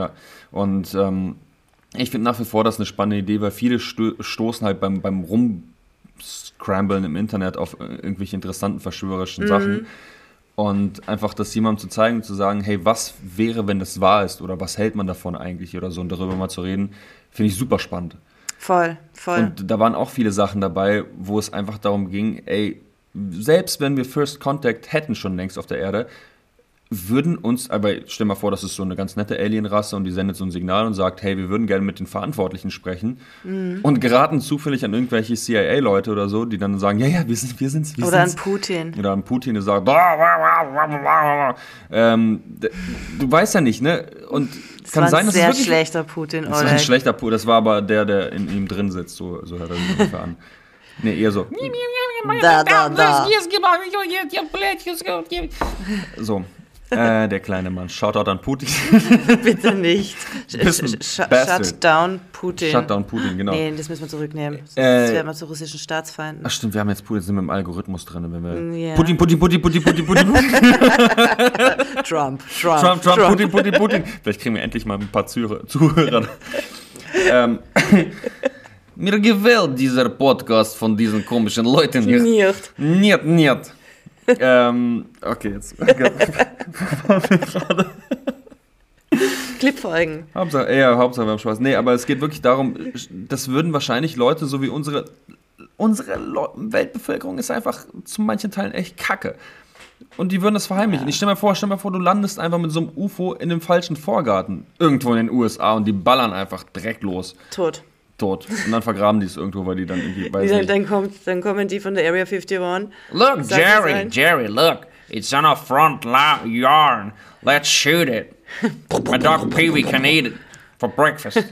ich finde nach wie vor das eine spannende Idee, weil viele stoßen halt beim Rumscramblen im Internet auf irgendwelche interessanten verschwörerischen Sachen. Und einfach das jemandem zu zeigen, zu sagen, hey, was wäre, wenn das wahr ist, oder was hält man davon eigentlich oder so, und darüber mal zu reden, finde ich super spannend. Voll. Und da waren auch viele Sachen dabei, wo es einfach darum ging, ey, selbst wenn wir First Contact hätten schon längst auf der Erde, würden uns, aber stell mal vor, das ist so eine ganz nette Alienrasse und die sendet so ein Signal und sagt, hey, wir würden gerne mit den Verantwortlichen sprechen, und geraten zufällig an irgendwelche CIA-Leute oder so, die dann sagen, ja, wir sind's. Oder an Putin. Oder an Putin, der sagt, du weißt ja nicht, ne? Und das kann war sein, ein dass sehr es wirklich schlechter Putin, Das war ein schlechter Putin, das war aber der in ihm drin sitzt, so hört er sich ungefähr an. Nee, eher so. Da. So. Der kleine Mann. Shoutout an Putin. Bitte nicht. Shutdown Putin. Shutdown Putin, genau. Nee, das müssen wir zurücknehmen. Sonst werden wir zu russischen Staatsfeinden. Ach stimmt, wir haben jetzt Putin, sind wir im Algorithmus drin. Wenn wir ja. Putin. Trump, Putin. Vielleicht kriegen wir endlich mal ein paar Zuhörer. Mir gefällt dieser Podcast von diesen komischen Leuten hier. Nicht. Okay, jetzt. Clipfolgen. Hauptsache wir haben Spaß. Nee, aber es geht wirklich darum, das würden wahrscheinlich Leute, so wie unsere Weltbevölkerung ist einfach zu manchen Teilen echt kacke. Und die würden das verheimlichen. Ja. Ich stell mir vor, du landest einfach mit so einem UFO in dem falschen Vorgarten irgendwo in den USA und die ballern einfach direkt los. Tot. Und dann vergraben die es irgendwo, weil die dann irgendwie... Dann kommen die von der Area 51. Look, Jerry, look. It's on our front yard. Let's shoot it. My dog Pee-wee can eat it for breakfast.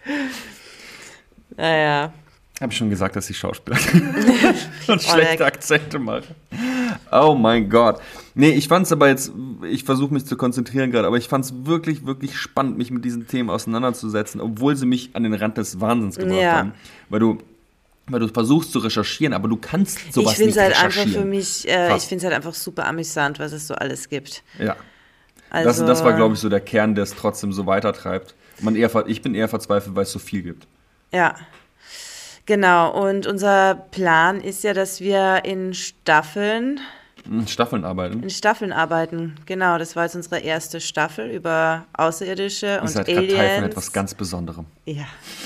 Naja. Hab ich schon gesagt, dass ich Schauspieler und schlechte Akzente mache. Oh mein Gott. Nee, ich fand's aber jetzt, ich versuche mich zu konzentrieren gerade, aber ich fand's wirklich, wirklich spannend, mich mit diesen Themen auseinanderzusetzen, obwohl sie mich an den Rand des Wahnsinns gebracht haben. Weil du versuchst zu recherchieren, aber du kannst sowas nicht recherchieren. Ich finde es halt einfach super amüsant, was es so alles gibt. Ja. Also, das war, glaube ich, so der Kern, der es trotzdem so weitertreibt. Ich bin eher verzweifelt, weil es so viel gibt. Ja. Genau, und unser Plan ist ja, dass wir in Staffeln arbeiten, genau. Das war jetzt unsere erste Staffel über Außerirdische und Aliens. Ihr seid gerade Teil von etwas ganz Besonderem. Ja.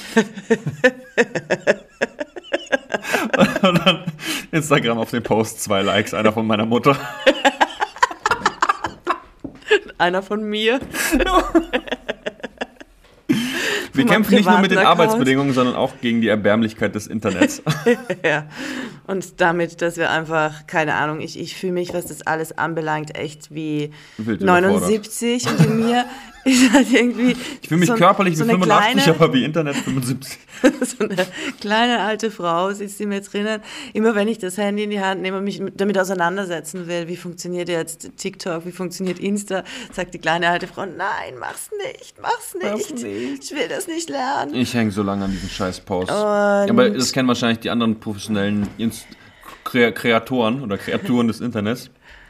Und dann Instagram auf den Post 2 Likes, einer von meiner Mutter. Einer von mir. Wir kämpfen nicht nur mit den Arbeitsbedingungen, sondern auch gegen die Erbärmlichkeit des Internets. Ja, und damit, dass wir einfach, keine Ahnung, ich fühle mich, was das alles anbelangt, echt wie 79 und in mir ist halt irgendwie... Ich fühle mich körperlich wie 85, aber wie Internet 75. So eine kleine alte Frau sitzt in mir drinnen. Immer wenn ich das Handy in die Hand nehme und mich damit auseinandersetzen will, wie funktioniert jetzt TikTok, wie funktioniert Insta, sagt die kleine alte Frau, nein, mach's nicht. Ich will das nicht lernen. Ich hänge so lange an diesen scheiß Post. Aber das kennen wahrscheinlich die anderen professionellen Kreatoren oder Kreaturen des Internets.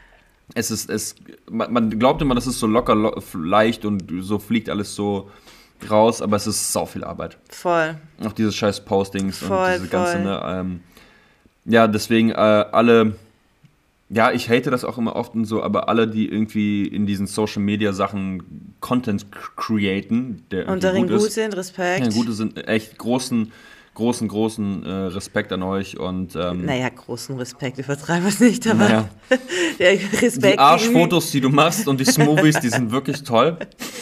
Man glaubt immer, das ist so locker, leicht und so fliegt alles so raus, aber es ist sau viel Arbeit. Voll. Auch diese scheiß Postings und diese ganze, ja, deswegen alle, ja, ich hate das auch immer oft und so, aber alle, die irgendwie in diesen Social-Media-Sachen Content createn, der und darin gut sind, Respekt. Ja, gute sind echt großen Respekt an euch und großen Respekt, übertreiben wir es nicht, aber der Respekt. Die Arschfotos, die du machst und die Smoothies, die sind wirklich toll.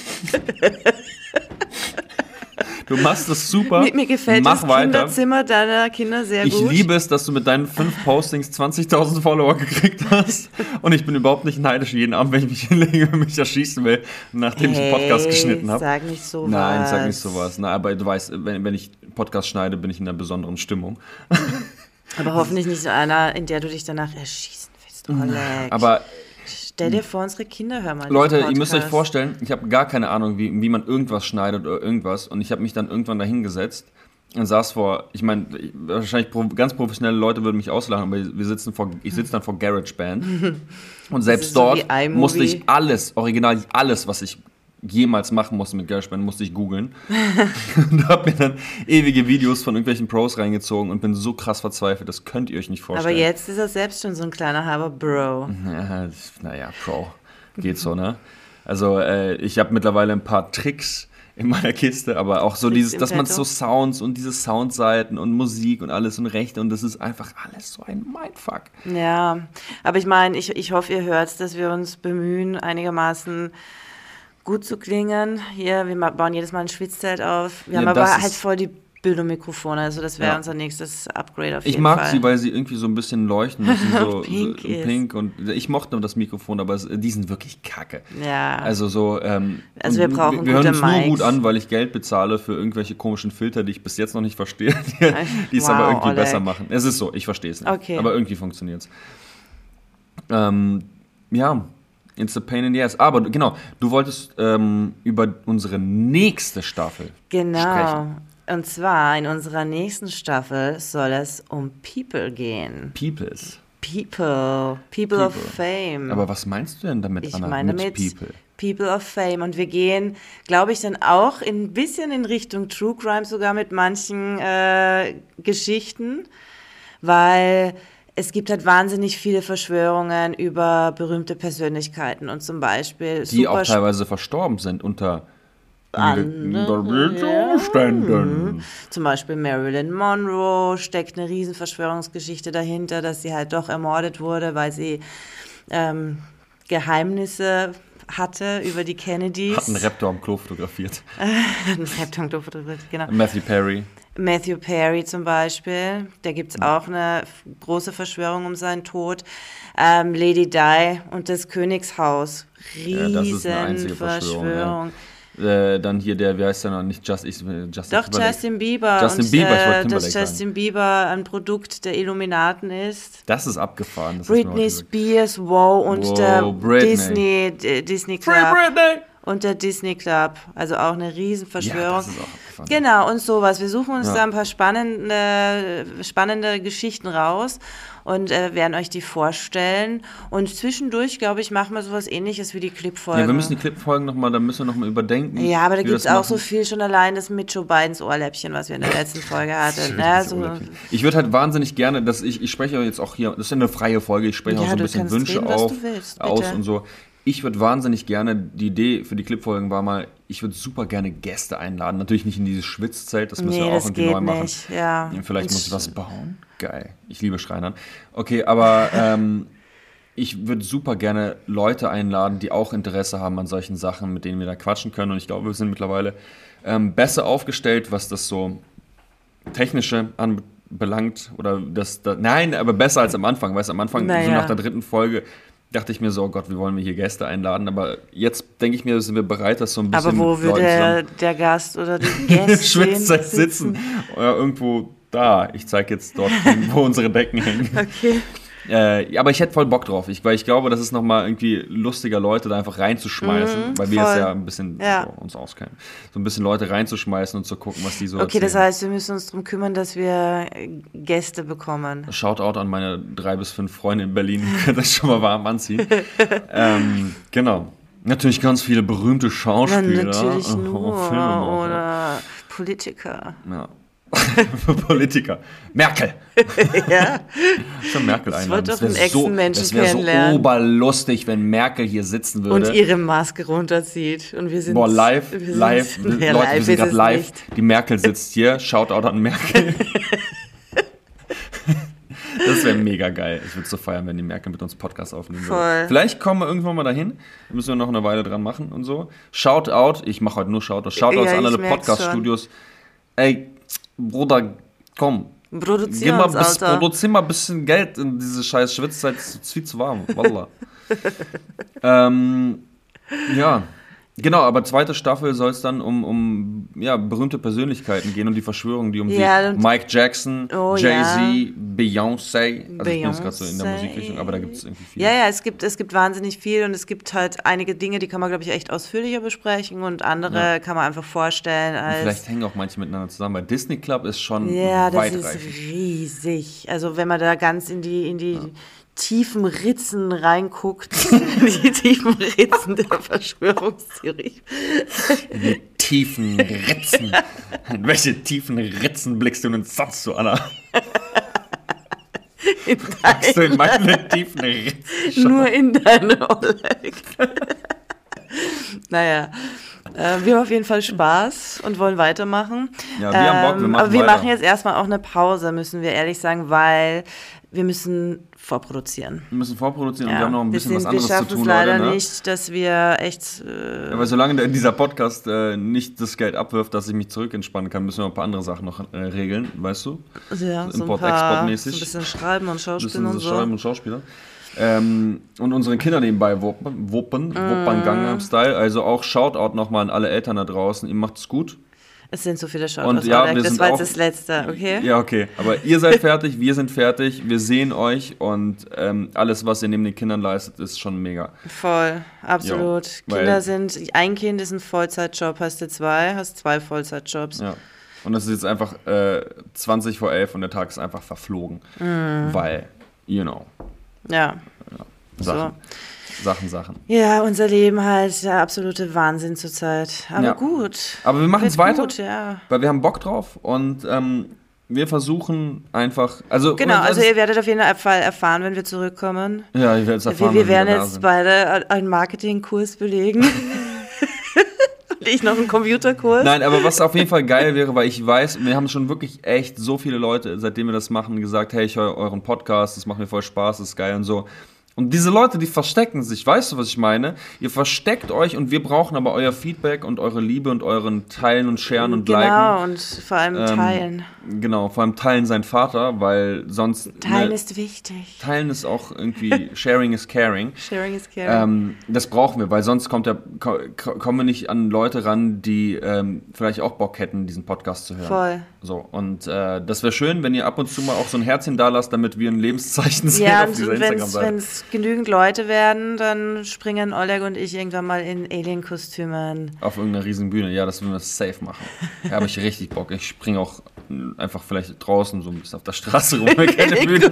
Du machst das super. Mir gefällt das Kinderzimmer deiner Kinder sehr gut. Ich liebe es, dass du mit deinen 5 Postings 20.000 Follower gekriegt hast. Und ich bin überhaupt nicht neidisch jeden Abend, wenn ich mich hinlege und mich erschießen will, nachdem ich einen Podcast geschnitten habe. Sag nicht sowas. Nein, sag nicht sowas. Na, aber du weißt, wenn ich Podcast schneide, bin ich in einer besonderen Stimmung. Aber hoffentlich nicht so einer, in der du dich danach erschießen willst, Oleg. Aber stell dir vor, unsere Kinder hören mal. Leute, ihr müsst euch vorstellen, ich habe gar keine Ahnung, wie man irgendwas schneidet oder irgendwas. Und ich habe mich dann irgendwann dahin gesetzt und saß ich meine, wahrscheinlich ganz professionelle Leute würden mich auslachen, aber ich sitze dann vor GarageBand. Und selbst dort musste ich original alles, was ich jemals machen musste mit GarageBand, musste ich googeln. Und habe mir dann ewige Videos von irgendwelchen Pros reingezogen und bin so krass verzweifelt, das könnt ihr euch nicht vorstellen. Aber jetzt ist er selbst schon so ein kleiner halber Bro. Ja, Pro. Geht so, ne? Also ich habe mittlerweile ein paar Tricks in meiner Kiste, aber auch so dass man so Sounds und diese Soundseiten und Musik und alles und Rechte und das ist einfach alles so ein Mindfuck. Ja, aber ich meine, ich hoffe, ihr hört, dass wir uns bemühen, einigermaßen gut zu klingen. Hier, wir bauen jedes Mal ein Schwitzzelt auf. Wir haben aber halt voll die Bildo-Mikrofone, also das wäre unser nächstes Upgrade auf jeden Fall. Ich mag sie, weil sie irgendwie so ein bisschen leuchten, so pink und ich mochte das Mikrofon, aber die sind wirklich kacke. Ja. Also so, also wir brauchen wir hören uns nur gut an, weil ich Geld bezahle für irgendwelche komischen Filter, die ich bis jetzt noch nicht verstehe, die es aber irgendwie besser machen. Es ist so, ich verstehe es nicht, aber irgendwie funktioniert es. Ja, it's a pain in the ass. Aber genau, du wolltest über unsere nächste Staffel sprechen. Und zwar in unserer nächsten Staffel soll es um People gehen. People of Fame. Aber was meinst du denn damit, Anna? Ich meine mit People of Fame. Und wir gehen, glaube ich, dann auch ein bisschen in Richtung True Crime, sogar mit manchen Geschichten, weil es gibt halt wahnsinnig viele Verschwörungen über berühmte Persönlichkeiten und zum Beispiel die auch teilweise verstorben sind unter Umständen. Zum Beispiel Marilyn Monroe steckt eine riesen Verschwörungsgeschichte dahinter, dass sie halt doch ermordet wurde, weil sie Geheimnisse hatte über die Kennedys. Hat einen Raptor am Klo fotografiert. Genau. Matthew Perry zum Beispiel, da gibt es auch eine große Verschwörung um seinen Tod. Lady Di und das Königshaus, riesen das ist eine einzige Verschwörung. Dann hier der, wie heißt der noch, nicht Justin Bieber. Justin Bieber, ich wollte Timberlake dass Justin Bieber ein Produkt der Illuminaten ist. Das ist abgefahren. Das Britney Spears, und der Disney Club. Free Britney! Und der Disney Club, also auch eine Riesenverschwörung. Ja, das ist auch abgefahren. Genau, und sowas. Wir suchen uns da ein paar spannende Geschichten raus und werden euch die vorstellen. Und zwischendurch, glaube ich, machen wir sowas Ähnliches wie die Clipfolgen. Ja, wir müssen die Clipfolgen da müssen wir nochmal überdenken. Ja, aber da gibt es auch so viel schon allein das mit Joe Bidens Ohrläppchen, was wir in der letzten Folge hatten. Ich würde halt wahnsinnig gerne, ich spreche jetzt auch hier, das ist ja eine freie Folge, ich spreche auch so ein bisschen Wünsche aus und so. Ich würde wahnsinnig gerne, die Idee für die Clipfolgen war mal, ich würde super gerne Gäste einladen. Natürlich nicht in dieses Schwitzzelt, das müssen wir auch irgendwie neu machen. Ja. Vielleicht muss ich was bauen. Geil. Ich liebe Schreinern. Okay, aber ich würde super gerne Leute einladen, die auch Interesse haben an solchen Sachen, mit denen wir da quatschen können. Und ich glaube, wir sind mittlerweile besser aufgestellt, was das so Technische anbelangt. Nein, aber besser als am Anfang. Weißt du, am Anfang, so nach der 3. Folge, dachte ich mir so, oh Gott, wie wollen wir hier Gäste einladen? Aber jetzt denke ich mir, sind wir bereit, das so ein bisschen aber wo würde der Gast oder die Gäste Schwitzzeit sitzen? Oder irgendwo da. Ich zeige jetzt dort, wo unsere Decken hängen. Okay. Aber ich hätte voll Bock drauf, weil ich glaube, das ist nochmal irgendwie lustiger, Leute da einfach reinzuschmeißen, weil wir es ja ein bisschen uns auskennen. So ein bisschen Leute reinzuschmeißen und zu gucken, was die so erzählen. Das heißt, wir müssen uns darum kümmern, dass wir Gäste bekommen. Shoutout an meine 3 bis 5 Freunde in Berlin, die können das schon mal warm anziehen. Genau. Natürlich ganz viele berühmte Schauspieler. Natürlich nur. Oder Politiker. Ja. Politiker. Merkel. Ja. Schon Merkel einladen. Das wäre so oberlustig, wenn Merkel hier sitzen würde. Und ihre Maske runterzieht. Und wir sind live. Leute, wir sind gerade live. Nicht. Die Merkel sitzt hier. Shoutout an Merkel. Das wäre mega geil. Ich würde es so feiern, wenn die Merkel mit uns Podcast aufnehmen würde. Vielleicht kommen wir irgendwann mal dahin. Da müssen wir noch eine Weile dran machen und so. Shoutout. Ich mache heute nur Shoutouts. Shoutouts an alle Podcast-Studios. Ey, Bruder, komm. Produzier mal ein bisschen Geld in diese scheiß Schwitzzeit. Es ist viel zu warm. Wallah. Ja. Genau, aber 2. Staffel soll es dann um berühmte Persönlichkeiten gehen und die Verschwörung, die Mike Jackson, Jay-Z, Beyoncé. Also ich bin jetzt gerade so in der Musikrichtung, aber da gibt es irgendwie viel. Ja, es gibt wahnsinnig viel und es gibt halt einige Dinge, die kann man, glaube ich, echt ausführlicher besprechen und andere kann man einfach vorstellen. Vielleicht hängen auch manche miteinander zusammen, weil Disney Club ist schon weitreichend. Das ist riesig. Also wenn man da ganz in die tiefen Ritzen reinguckt, die tiefen Ritzen der Verschwörungstheorie. Die tiefen Ritzen. In welche tiefen Ritzen blickst du denn sonst so, Anna? Magst du in meine tiefen Ritzen? Nur in deine Oleg. Naja. Wir haben auf jeden Fall Spaß und wollen weitermachen. Ja, wir haben Bock, aber wir machen jetzt erstmal auch eine Pause, müssen wir ehrlich sagen, weil wir müssen vorproduzieren. Und wir haben noch ein bisschen was anderes zu tun. Wir schaffen es leider nicht, dass wir echt... weil solange dieser Podcast nicht das Geld abwirft, dass ich mich zurückentspannen kann, müssen wir ein paar andere Sachen noch regeln, weißt du? Ja, Import-Export-mäßig. So ein bisschen Schreiben und Schauspieler. Und unseren Kindern nebenbei wuppern Gangnam Style. Also auch Shoutout nochmal an alle Eltern da draußen. Ihr macht es gut. Es sind so viele Shoutouts, das war jetzt das Letzte, okay? Ja, okay. Aber ihr seid fertig, wir sind fertig, wir sehen euch und alles, was ihr neben den Kindern leistet, ist schon mega. Voll, absolut. Ein Kind ist ein Vollzeitjob, hast du 2, hast 2 Vollzeitjobs. Ja. Und das ist jetzt einfach 20 vor 11 und der Tag ist einfach verflogen. Weil, Ja. Sachen. Ja, unser Leben halt der absolute Wahnsinn zurzeit. Aber gut. Aber wir machen es weiter, ja. Weil wir haben Bock drauf und wir versuchen einfach... ihr werdet auf jeden Fall erfahren, wenn wir zurückkommen. Ja, ich werde es erfahren. Wir werden jetzt beide einen Marketingkurs belegen. Und ich noch einen Computerkurs. Nein, aber was auf jeden Fall geil wäre, weil ich weiß, wir haben schon wirklich echt so viele Leute, seitdem wir das machen, gesagt, hey, ich höre euren Podcast, das macht mir voll Spaß, das ist geil und so. Und diese Leute, die verstecken sich, weißt du, was ich meine? Ihr versteckt euch und wir brauchen aber euer Feedback und eure Liebe und euren Teilen und Sharen und Liken. Genau, und vor allem Teilen. Genau, vor allem Teilen sein Vater, weil sonst... Teilen ist wichtig. Teilen ist auch irgendwie... Sharing is caring. Sharing is caring. Das brauchen wir, weil sonst kommen wir nicht an Leute ran, die vielleicht auch Bock hätten, diesen Podcast zu hören. Voll. So, und das wäre schön, wenn ihr ab und zu mal auch so ein Herzchen da lasst, damit wir ein Lebenszeichen sehen auf dieser Instagram-Seite. Wenn es genügend Leute werden, dann springen Oleg und ich irgendwann mal in Alien-Kostümen. Auf irgendeiner riesigen Bühne, ja, das würden wir safe machen. Da habe ich richtig Bock. Ich springe auch einfach vielleicht draußen so ein bisschen auf der Straße rum, wenn keine Bühne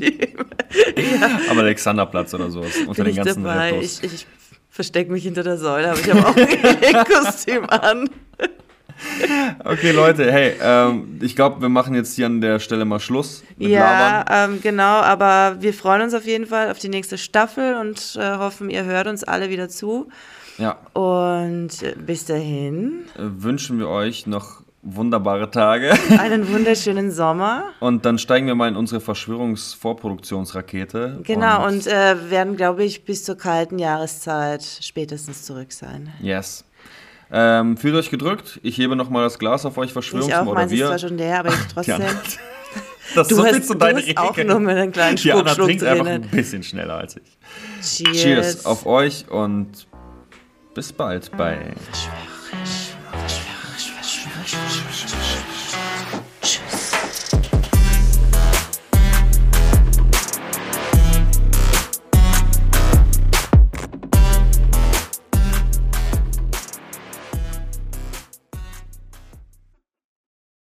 Am Alexanderplatz oder sowas, unter den ganzen Reptos. Ich verstecke mich hinter der Säule, aber ich habe auch ein Kostüm an. Okay, Leute, hey, ich glaube, wir machen jetzt hier an der Stelle mal Schluss mit Labern. Genau, aber wir freuen uns auf jeden Fall auf die nächste Staffel und hoffen, ihr hört uns alle wieder zu. Ja. Und bis dahin wünschen wir euch noch wunderbare Tage. Einen wunderschönen Sommer. Und dann steigen wir mal in unsere Verschwörungsvorproduktionsrakete. Genau, und werden, glaube ich, bis zur kalten Jahreszeit spätestens zurück sein. Yes. Fühlt euch gedrückt. Ich hebe nochmal das Glas auf euch, Verschwörungsmorde. Ich auch, meins ist zwar schon leer, aber ich trotzdem. Das ist so viel zu deiner Regel. Auch nur mit einem kleinen Schluck trinkt einfach ein bisschen schneller als ich. Cheers auf euch und bis bald bei... Verschwörerisch.